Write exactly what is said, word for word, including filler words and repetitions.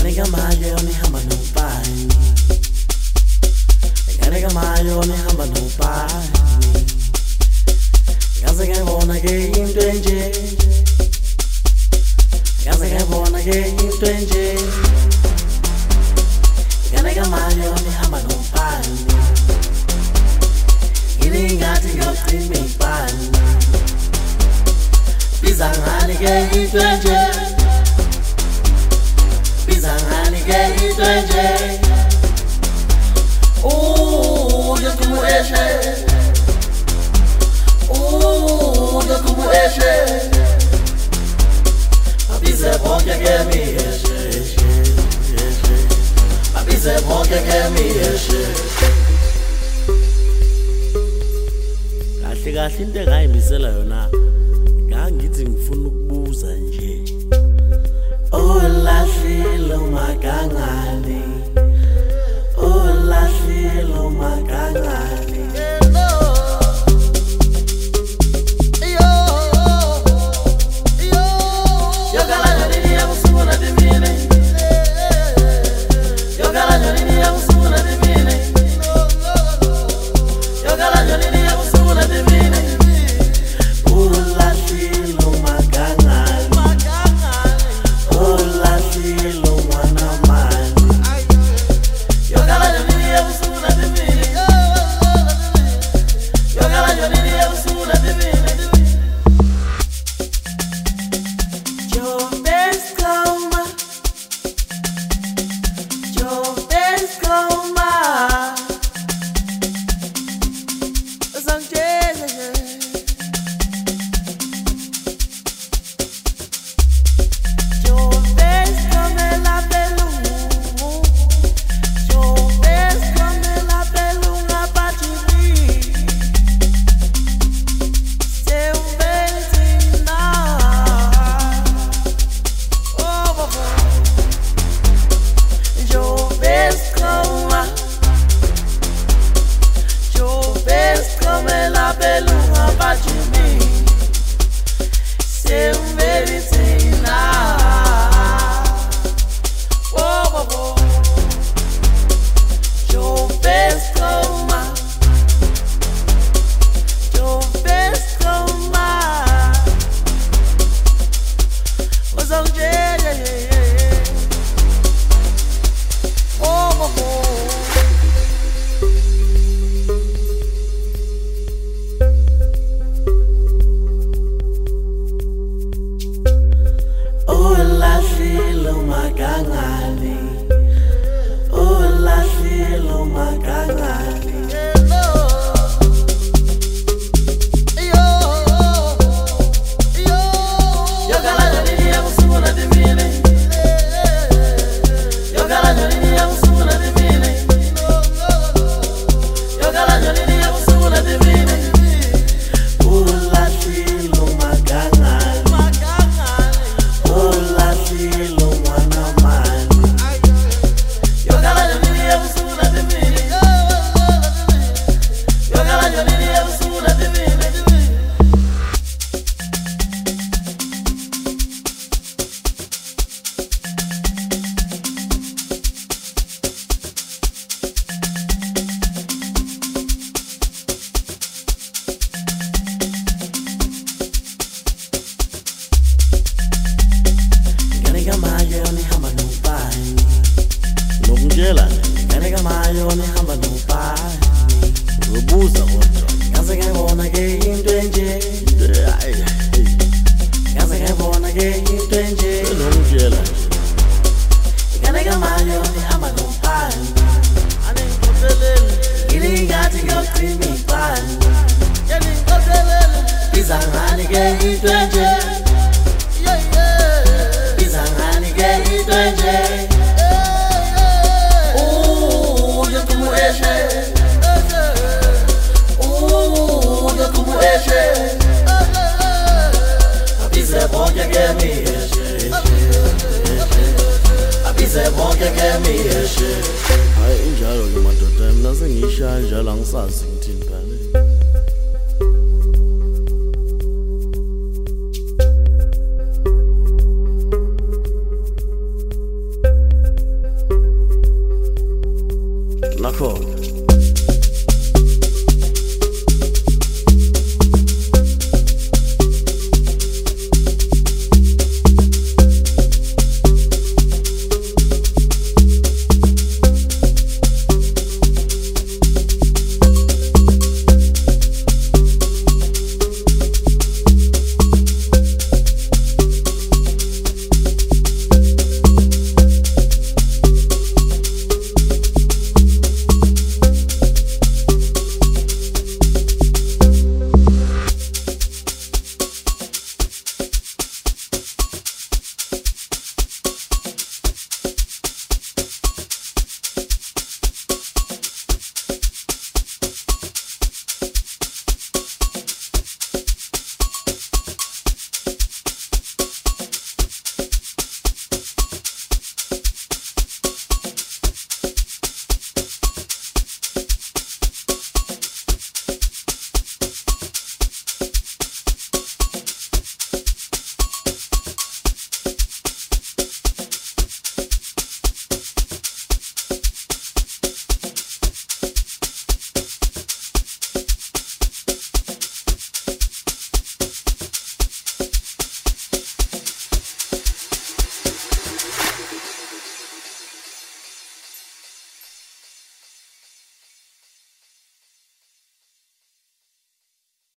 Nigga mayo ni hamba no pai. Nigga mayo ni hamba no pai. Gaza ga bona ge in twenje. Gaza ga bona ge in twenje. Nigga mayo ni hamba no pai. Ini ngati ngati mi pai. Bizangani ge in twenje. Bizangani ge in twenje. Oh, yo como eshe. Oh, yo como eshe. Abize bonke ge mi eshe. Abize bonke ge mi eshe. Kahle kahle into engayimisela yona ngangithi ngifuna ukubuza nje. Oh lahlilo makangani. Oh lahlilo makangani. Yo yo yo gala nini ya musuna dimine. Yo gala nini ya musuna dimine. Yo gala nini ya musuna dimine. Oh lahlilo makangani. Oh lahlilo manamani. Yo gala nini ya musuna dimine. Yo gala nini ya musuna dimine. Your best coma. Your best coma. Nigga mayo ni hamba no pai. Ubuza kodwa. Ngaze ngibona ke into enje. Ngaze ngibona ke into enje. Ngomtshela nje. Nigga mayo ni hamba no pai. Ane ngikotelele. Ngili ngathi ngiyocima ipani. Ngili ngikotelele. Bizangani ke into enje. Yeah yeah. Bizangani ke into enje. Abize bonke ke mi eshe. Abize bonke ke mi eshe. Hayi injalo ke madoda mina sengishaya njalo angisazi ngithini phela. record.